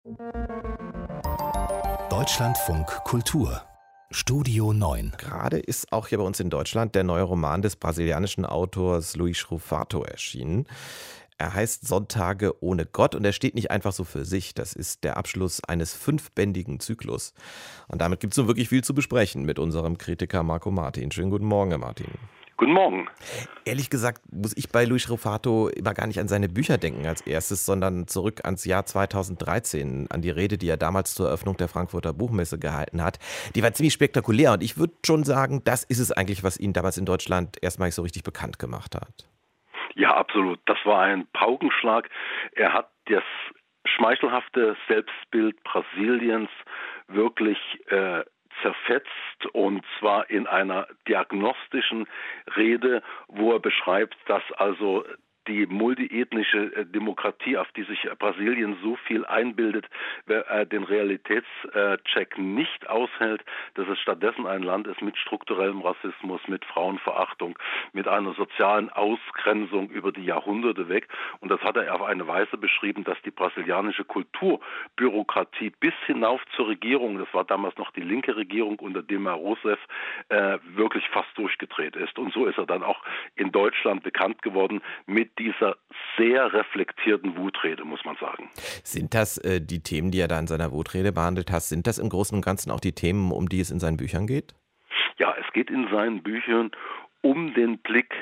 Deutschlandfunk Kultur Studio 9. Gerade ist auch hier bei uns in Deutschland der neue Roman des brasilianischen Autors Luis Schrufato erschienen. Er heißt Sonntage ohne Gott und er steht nicht einfach so für sich. Das ist der Abschluss eines 5-bändigen Zyklus. Und damit gibt es nun wirklich viel zu besprechen mit unserem Kritiker Marco Martin. Schönen guten Morgen, Herr Martin. Guten Morgen. Ehrlich gesagt muss ich bei Luis Schrufato immer gar nicht an seine Bücher denken als erstes, sondern zurück ans Jahr 2013, an die Rede, die er damals zur Eröffnung der Frankfurter Buchmesse gehalten hat. Die war ziemlich spektakulär und ich würde schon sagen, das ist es eigentlich, was ihn damals in Deutschland erstmalig so richtig bekannt gemacht hat. Ja, absolut. Das war ein Paukenschlag. Er hat das schmeichelhafte Selbstbild Brasiliens wirklich zerfetzt, und zwar in einer diagnostischen Rede, wo er beschreibt, dass also die multiethnische Demokratie, auf die sich Brasilien so viel einbildet, den Realitätscheck nicht aushält, dass es stattdessen ein Land ist mit strukturellem Rassismus, mit Frauenverachtung, mit einer sozialen Ausgrenzung über die Jahrhunderte weg. Und das hat er auf eine Weise beschrieben, dass die brasilianische Kulturbürokratie bis hinauf zur Regierung, das war damals noch die linke Regierung unter Dilma Rousseff, wirklich fast durchgedreht ist. Und so ist er dann auch in Deutschland bekannt geworden mit dieser sehr reflektierten Wutrede, muss man sagen. Sind das die Themen, die er da in seiner Wutrede behandelt hat, sind das im Großen und Ganzen auch die Themen, um die es in seinen Büchern geht? Ja, es geht in seinen Büchern um den Blick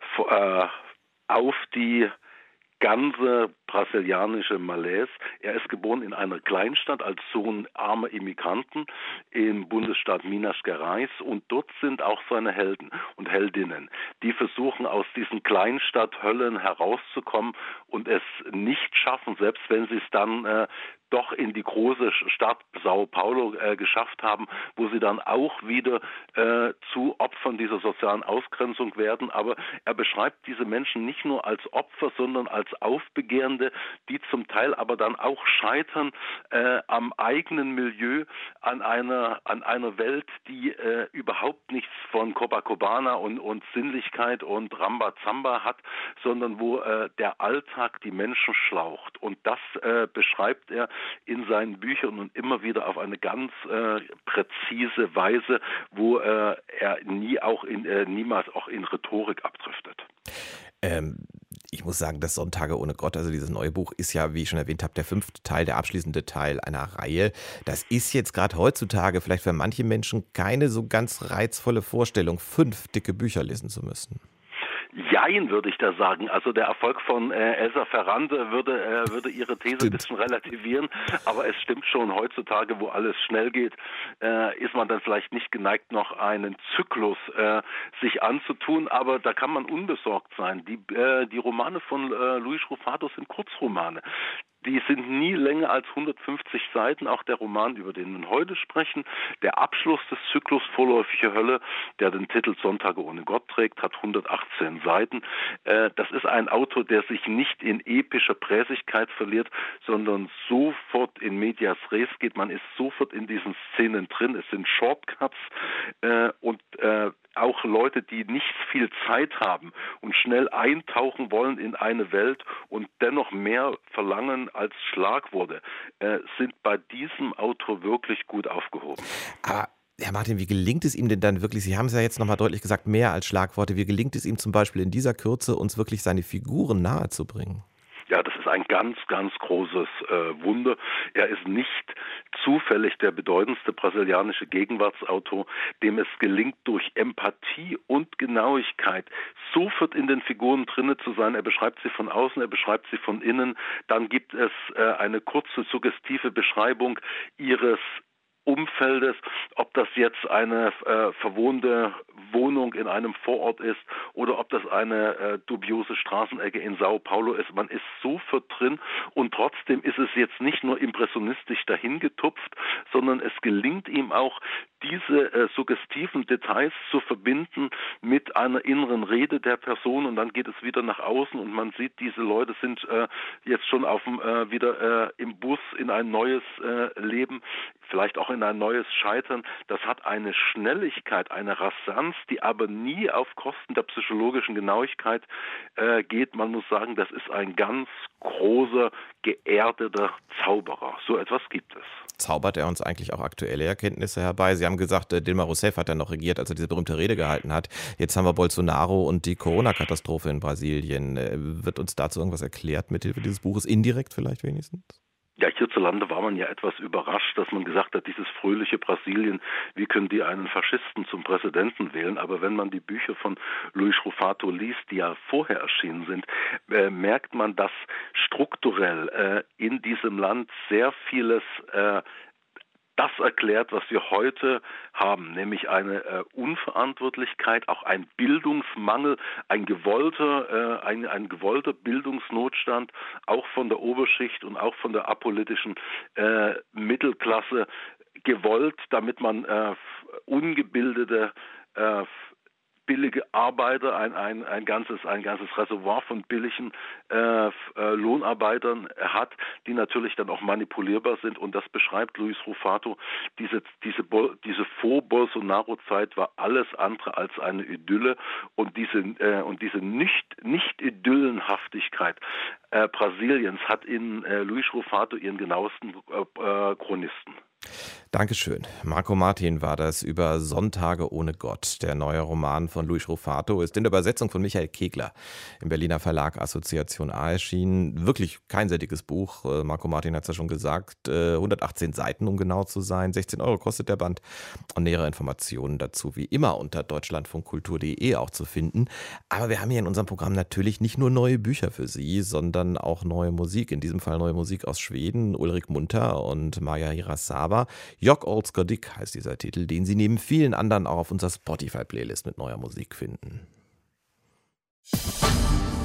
auf die ganze brasilianische Malaise. Er ist geboren in einer Kleinstadt als Sohn armer Immigranten im Bundesstaat Minas Gerais, und dort sind auch seine Helden und Heldinnen, die versuchen, aus diesen Kleinstadthöllen herauszukommen und es nicht schaffen, selbst wenn sie es dann doch in die große Stadt Sao Paulo geschafft haben, wo sie dann auch wieder zu Opfern dieser sozialen Ausgrenzung werden. Aber er beschreibt diese Menschen nicht nur als Opfer, sondern als Aufbegehrende, die zum Teil aber dann auch scheitern am eigenen Milieu, an einer Welt, die überhaupt nichts von Copacabana und Sinnlichkeit und Rambazamba hat, sondern wo der Alltag die Menschen schlaucht. Und das beschreibt er in seinen Büchern und immer wieder auf eine ganz präzise Weise, wo er niemals auch in Rhetorik abdriftet. Ich muss sagen, das Sonntage ohne Gott, also dieses neue Buch, ist ja, wie ich schon erwähnt habe, der 5. Teil, der abschließende Teil einer Reihe. Das ist jetzt gerade heutzutage vielleicht für manche Menschen keine so ganz reizvolle Vorstellung, 5 dicke Bücher lesen zu müssen. Jein, würde ich da sagen. Also der Erfolg von Elsa Ferrante würde ihre These ein bisschen relativieren, aber es stimmt schon, heutzutage, wo alles schnell geht, ist man dann vielleicht nicht geneigt, noch einen Zyklus sich anzutun, aber da kann man unbesorgt sein. Die Romane von Luis Schrufato sind Kurzromane. Die sind nie länger als 150 Seiten, auch der Roman, über den wir heute sprechen. Der Abschluss des Zyklus Vorläufige Hölle, der den Titel Sonntage ohne Gott trägt, hat 118 Seiten. Das ist ein Autor, der sich nicht in epischer Präsigkeit verliert, sondern sofort in medias res geht. Man ist sofort in diesen Szenen drin. Es sind Shortcuts und auch Leute, die nicht viel Zeit haben und schnell eintauchen wollen in eine Welt und dennoch mehr verlangen als Schlagworte, sind bei diesem Autor wirklich gut aufgehoben. Aber Herr Martin, wie gelingt es ihm denn dann wirklich, Sie haben es ja jetzt nochmal deutlich gesagt, mehr als Schlagworte, wie gelingt es ihm zum Beispiel in dieser Kürze, uns wirklich seine Figuren nahezubringen? Ja, das ist ein ganz, ganz großes Wunder. Er ist nicht zufällig der bedeutendste brasilianische Gegenwartsautor, dem es gelingt, durch Empathie und Genauigkeit sofort in den Figuren drinne zu sein. Er beschreibt sie von außen, er beschreibt sie von innen. Dann gibt es eine kurze, suggestive Beschreibung ihres Umfeldes, ob das jetzt eine verwohnte Wohnung in einem Vorort ist oder ob das eine dubiose Straßenecke in Sao Paulo ist. Man ist sofort drin, und trotzdem ist es jetzt nicht nur impressionistisch dahingetupft, sondern es gelingt ihm auch, diese suggestiven Details zu verbinden mit einer inneren Rede der Person, und dann geht es wieder nach außen und man sieht, diese Leute sind jetzt schon wieder im Bus in ein neues Leben, vielleicht auch in ein neues Scheitern. Das hat eine Schnelligkeit, eine Rasanz, die aber nie auf Kosten der psychologischen Genauigkeit geht. Man muss sagen, das ist ein ganz großer, geerdeter Zauberer. So etwas gibt es. Zaubert er uns eigentlich auch aktuelle Erkenntnisse herbei? Sie haben gesagt, Dilma Rousseff hat ja noch regiert, als er diese berühmte Rede gehalten hat. Jetzt haben wir Bolsonaro und die Corona-Katastrophe in Brasilien. Wird uns dazu irgendwas erklärt mithilfe dieses Buches? Indirekt vielleicht wenigstens? Ja, hierzulande war man ja etwas überrascht, dass man gesagt hat, dieses fröhliche Brasilien, wie können die einen Faschisten zum Präsidenten wählen? Aber wenn man die Bücher von Luis Rufato liest, die ja vorher erschienen sind, merkt man, dass strukturell in diesem Land sehr vieles das erklärt, was wir heute haben, nämlich eine Unverantwortlichkeit, auch ein Bildungsmangel, ein gewollter Bildungsnotstand, auch von der Oberschicht und auch von der apolitischen Mittelklasse gewollt, damit man ungebildete billige Arbeiter, ein ganzes Reservoir von billigen Lohnarbeitern hat, die natürlich dann auch manipulierbar sind, und das beschreibt Luis Rufato. Diese Vor-Bolsonaro-Zeit war alles andere als eine Idylle, und diese Nicht-Idyllenhaftigkeit Brasiliens hat in Luis Rufato ihren genauesten Chronisten. Dankeschön. Marco Martin war das über Sonntage ohne Gott. Der neue Roman von Luis Rufato ist in der Übersetzung von Michael Kegler im Berliner Verlag Assoziation A erschienen. Wirklich kein sehr dickes Buch. Marco Martin hat es ja schon gesagt. 118 Seiten, um genau zu sein. 16 Euro kostet der Band. Und nähere Informationen dazu wie immer unter deutschlandfunkkultur.de auch zu finden. Aber wir haben hier in unserem Programm natürlich nicht nur neue Bücher für Sie, sondern auch neue Musik. In diesem Fall neue Musik aus Schweden. Ulrik Munter und Maja Hirasawa. Jokk Olskodik heißt dieser Titel, den Sie neben vielen anderen auch auf unserer Spotify-Playlist mit neuer Musik finden.